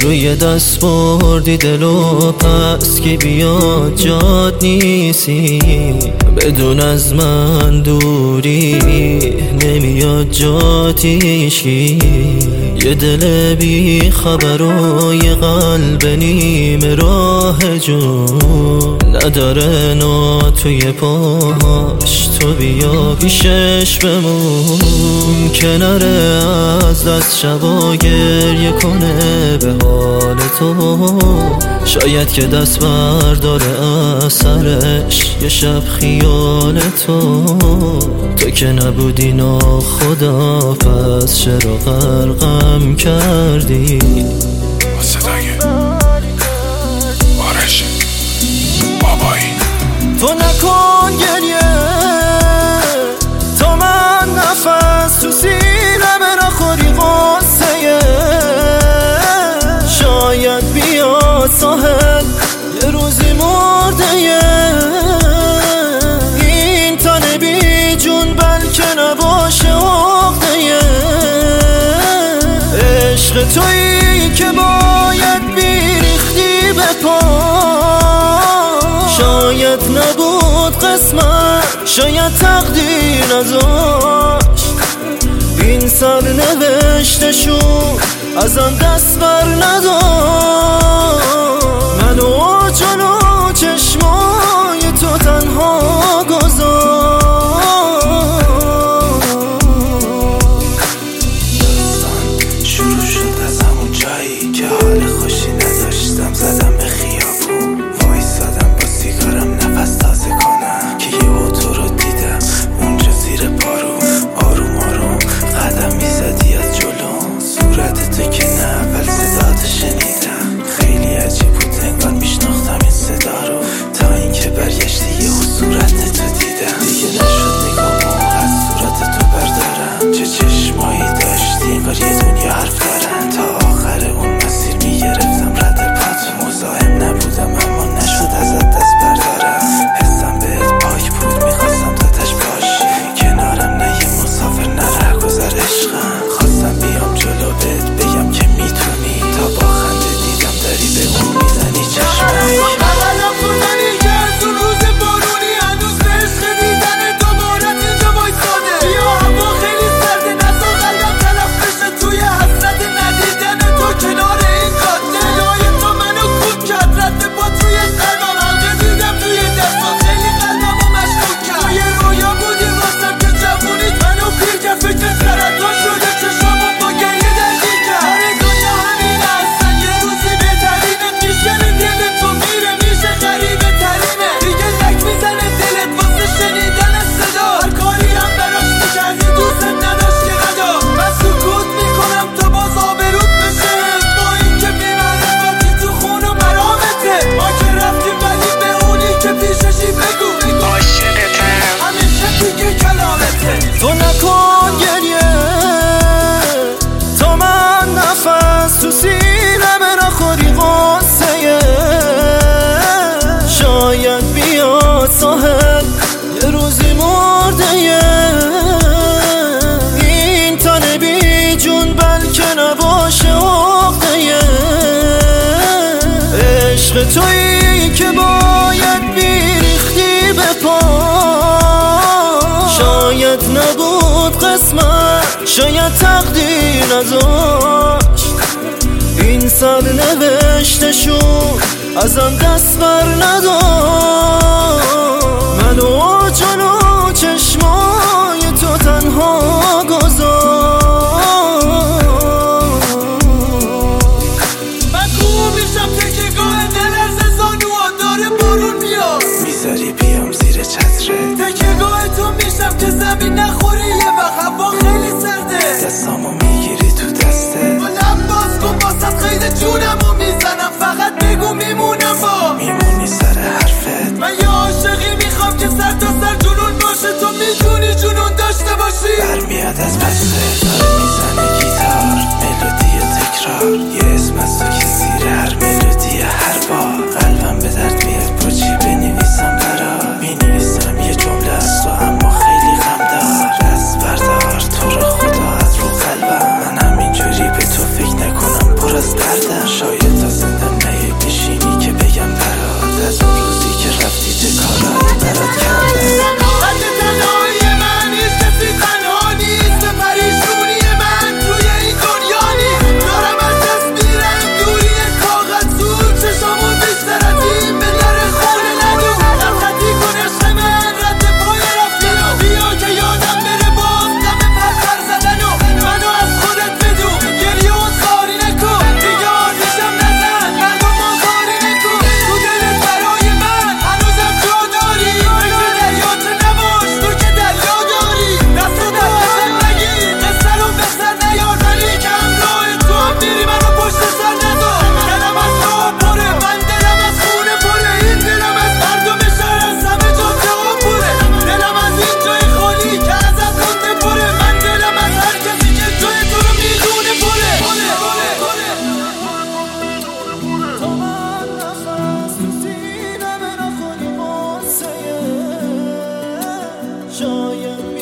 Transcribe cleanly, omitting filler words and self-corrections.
توی دست بردی دلو پس که بیاد جاد نیستی، بدون از من دوری نمیاد جاتیشی. یه دل بی خبر و یه قلب نیم راه جون نداره نا توی پاش، تو بیا پیشش بمون کناره از دست شبا گریه کنه به حال تو. شاید که دست برداره از سرش یه شب خیال تو که نبودی ناخدا پس چرا غرقم کردی. صدای آرش بابایی تو نکن گریه تا من نفس تو سینه نخوری غصه. شاید بیاد ساحل یه روزی مرده این تن بی جون بلکه نباشه عقده. عشق تویی که باید بیریختی به پا، شاید نبود قسمت، شاید تقدیر نذاشت این سرنوشتشون ازم دست بر نداشت. منو جلو چشمای تو تنها گذاشت. داستان شروع شد از همون جایی که حال خوشی نداشتم، زدم به خیابون وایسادم با سیگارم نفس تازه کنم که یه اوتو رو دیدم اونجا زیر پارو آروم آروم قدم میزدی از جلو. صورت تو که نه اول صداتو شنیدم خیلی عجیب بود، انگار میشناختم این صدا رو تا اینکه برگشتی یهو صورت تو دیدم. دیگه نشد نگامو از صورت تو بردارم، چه چشمایی داشتی انگار یه دنیا حرف دارن. تا آخر اون مسیر میگرفتم رد پاتو، مزاحم نبودم اما نشد ازت دست بردارم. حسم بهت پاک بود میخواستم تا تش باشی کنارم، نه یه مسافر نه رهگذر عشقم. خواستم بیام جلو بهت بگم که میتونی، تا با خنده دیدم داری به اون میزنی چشمک. بغلم کننی که از اون روز بارونی هنوز به عشق دیدن دوبارت اینجا وایساده. بیا هوا خیلی سرده نزا قلبم تلف بشه توی حسرت ندیدن تو کنار این کاده. صدای تو منو کود کرد رد پا توی قلبم، حلقه دیدم توی دستان خیلی قلبمو مشکوک کرد. توی رویا بودی راستم که جوونیت منو پیر کرد، فکر سرطان شده چشامو با گریه درگیر کرد. آره دنیا همین هستن یه روزی بهترینه، میشکنه دل تو میره میشه غریبه ترینه. دیگه لک میزنه دلت واسه شنیدن صدا، هر کاری هم براش میکردی دوست نداشت که ندا. من سکوت میکنم تا باز آبروت بشه، با این که بی‌معرفتی تو خون و مرامته. ما که رفتیم ولی به اونی که پیششی بگو عاشقتم همیشه دیگه کلامته. تو نکن گریه تا من نفس تو سینه نخوری غصه. شاید بیاد ساحل یه روزی مرده این تن بی جون بلکه نباشه عقده. عشق تویی که باید بیریختی به پا، شاید نبود قسمت، شاید تقدیر نذاشت این سرنوشتشون ازم دست بر نداشت. منو جلو چشمای تو تنها گذاشت. من کوه میشم تکیگاه دل از زانوها داره بارون میاد، میذاری بیام زیر چتره تکیگاه تو میشم که زمین نخوری یه وقت هوا خیلی سرده. دستامو میگیری تو دسته با لب باز کن باست قید جونمو میزنم، فقط بگو میمونم با میمونی سر حرفت. من یه عاشقی میخوام که سر تا سر جنون باشه، تو میتونی جنون داشته باشی. برمیاد از بسته داره میزنه گیتار ملودی تکرار، یه اسم از تو که زیر هر ملودی هر بار قلبم به درد میاد با چی بنویسم برات. مینویسم یه جمله از تو اما خیلی غم دار، دست بردار تو رو خدا از رو قلبم. من همینجوری به تو فکر نکنم پر از دردم، شاید جایم